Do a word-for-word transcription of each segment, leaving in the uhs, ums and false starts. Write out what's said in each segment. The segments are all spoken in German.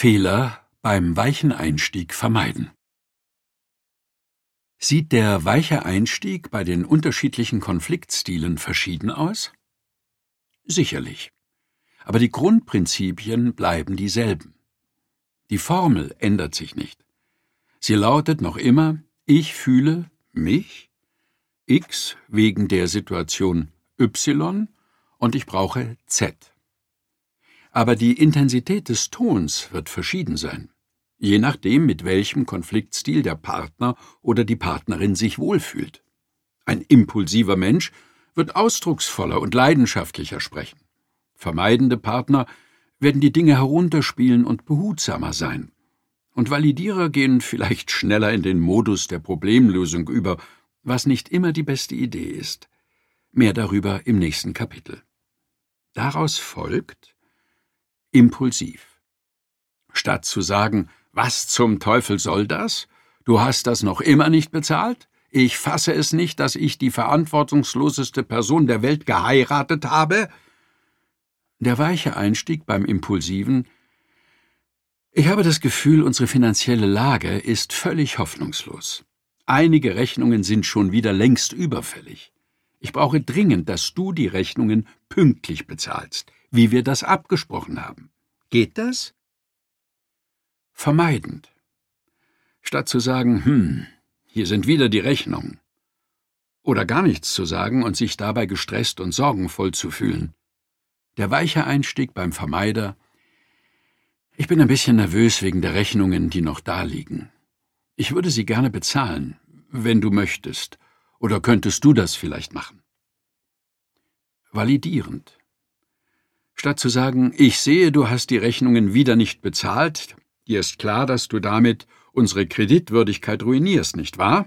Fehler beim weichen Einstieg vermeiden. Sieht der weiche Einstieg bei den unterschiedlichen Konfliktstilen verschieden aus? Sicherlich. Aber die Grundprinzipien bleiben dieselben. Die Formel ändert sich nicht. Sie lautet noch immer: Ich fühle mich, X wegen der Situation Y, und ich brauche Z. Aber die Intensität des Tons wird verschieden sein, je nachdem, mit welchem Konfliktstil der Partner oder die Partnerin sich wohlfühlt. Ein impulsiver Mensch wird ausdrucksvoller und leidenschaftlicher sprechen. Vermeidende Partner werden die Dinge herunterspielen und behutsamer sein. Und Validierer gehen vielleicht schneller in den Modus der Problemlösung über, was nicht immer die beste Idee ist. Mehr darüber im nächsten Kapitel. Daraus folgt: impulsiv. Statt zu sagen, was zum Teufel soll das? Du hast das noch immer nicht bezahlt? Ich fasse es nicht, dass ich die verantwortungsloseste Person der Welt geheiratet habe? Der weiche Einstieg beim Impulsiven: Ich habe das Gefühl, unsere finanzielle Lage ist völlig hoffnungslos. Einige Rechnungen sind schon wieder längst überfällig. Ich brauche dringend, dass du die Rechnungen pünktlich bezahlst, wie wir das abgesprochen haben. Geht das? Vermeidend. Statt zu sagen, hm, hier sind wieder die Rechnungen. Oder gar nichts zu sagen und sich dabei gestresst und sorgenvoll zu fühlen. Der weiche Einstieg beim Vermeider: Ich bin ein bisschen nervös wegen der Rechnungen, die noch da liegen. Ich würde sie gerne bezahlen, wenn du möchtest. Oder könntest du das vielleicht machen? Validierend. Statt zu sagen, ich sehe, du hast die Rechnungen wieder nicht bezahlt, dir ist klar, dass du damit unsere Kreditwürdigkeit ruinierst, nicht wahr?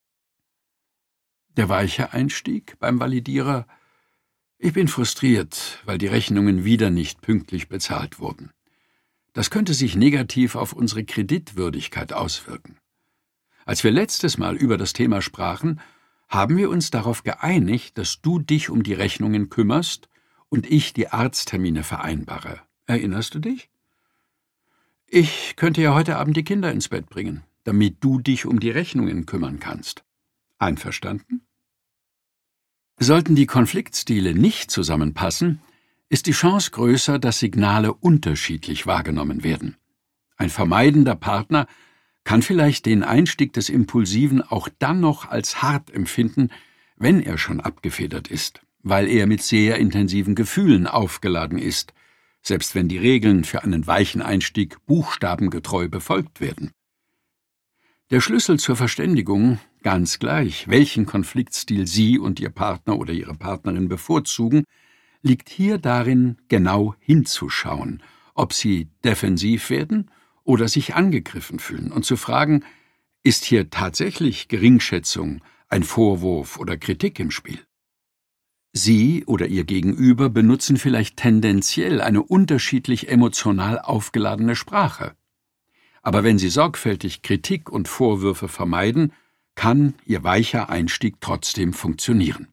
Der weiche Einstieg beim Validierer: Ich bin frustriert, weil die Rechnungen wieder nicht pünktlich bezahlt wurden. Das könnte sich negativ auf unsere Kreditwürdigkeit auswirken. Als wir letztes Mal über das Thema sprachen, haben wir uns darauf geeinigt, dass du dich um die Rechnungen kümmerst und ich die Arzttermine vereinbare. Erinnerst du dich? Ich könnte ja heute Abend die Kinder ins Bett bringen, damit du dich um die Rechnungen kümmern kannst. Einverstanden? Sollten die Konfliktstile nicht zusammenpassen, ist die Chance größer, dass Signale unterschiedlich wahrgenommen werden. Ein vermeidender Partner kann vielleicht den Einstieg des Impulsiven auch dann noch als hart empfinden, wenn er schon abgefedert ist, weil er mit sehr intensiven Gefühlen aufgeladen ist, selbst wenn die Regeln für einen weichen Einstieg buchstabengetreu befolgt werden. Der Schlüssel zur Verständigung, ganz gleich, welchen Konfliktstil Sie und Ihr Partner oder Ihre Partnerin bevorzugen, liegt hier darin, genau hinzuschauen, ob Sie defensiv werden oder sich angegriffen fühlen, und zu fragen, ist hier tatsächlich Geringschätzung, ein Vorwurf oder Kritik im Spiel? Sie oder Ihr Gegenüber benutzen vielleicht tendenziell eine unterschiedlich emotional aufgeladene Sprache. Aber wenn Sie sorgfältig Kritik und Vorwürfe vermeiden, kann Ihr weicher Einstieg trotzdem funktionieren.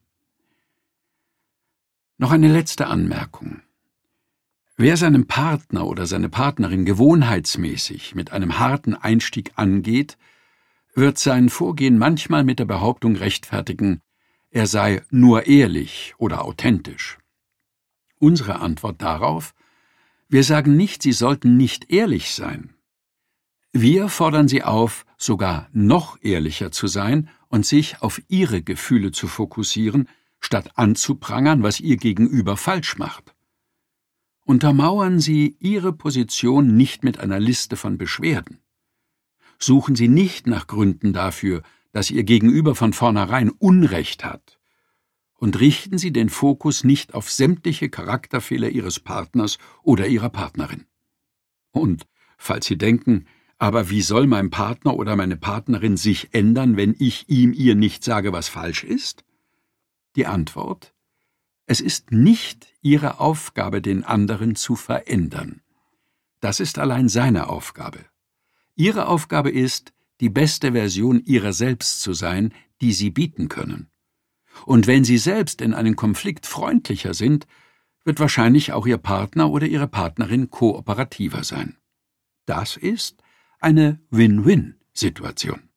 Noch eine letzte Anmerkung. Wer seinen Partner oder seine Partnerin gewohnheitsmäßig mit einem harten Einstieg angeht, wird sein Vorgehen manchmal mit der Behauptung rechtfertigen, er sei nur ehrlich oder authentisch. Unsere Antwort darauf: Wir sagen nicht, Sie sollten nicht ehrlich sein. Wir fordern Sie auf, sogar noch ehrlicher zu sein und sich auf Ihre Gefühle zu fokussieren, statt anzuprangern, was Ihr Gegenüber falsch macht. Untermauern Sie Ihre Position nicht mit einer Liste von Beschwerden. Suchen Sie nicht nach Gründen dafür, dass Ihr Gegenüber von vornherein Unrecht hat. Und richten Sie den Fokus nicht auf sämtliche Charakterfehler Ihres Partners oder Ihrer Partnerin. Und falls Sie denken, aber wie soll mein Partner oder meine Partnerin sich ändern, wenn ich ihm ihr nicht sage, was falsch ist? Die Antwort: Es ist nicht Ihre Aufgabe, den anderen zu verändern. Das ist allein seine Aufgabe. Ihre Aufgabe ist, die beste Version Ihrer selbst zu sein, die Sie bieten können. Und wenn Sie selbst in einem Konflikt freundlicher sind, wird wahrscheinlich auch Ihr Partner oder Ihre Partnerin kooperativer sein. Das ist eine Win-Win-Situation.